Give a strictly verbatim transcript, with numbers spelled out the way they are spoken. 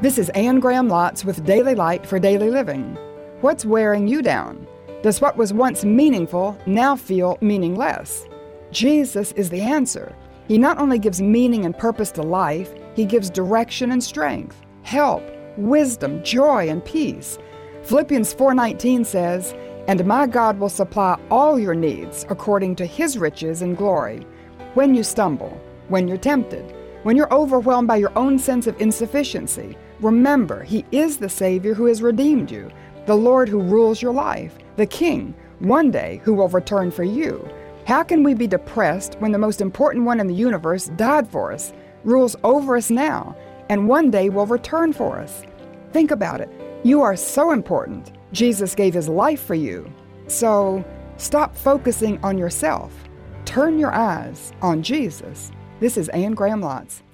This is Anne Graham Lotz with Daily Light for Daily Living. What's wearing you down? Does what was once meaningful now feel meaningless? Jesus is the answer. He not only gives meaning and purpose to life, He gives direction and strength, help, wisdom, joy, and peace. Philippians four nineteen says, "And my God will supply all your needs according to His riches and glory." When you stumble, when you're tempted, when you're overwhelmed by your own sense of insufficiency, remember He is the Savior who has redeemed you, the Lord who rules your life, the King, one day who will return for you. How can we be depressed when the most important one in the universe died for us, rules over us now, and one day will return for us? Think about it. You are so important. Jesus gave His life for you. So stop focusing on yourself. Turn your eyes on Jesus. This is Anne Graham Lotz.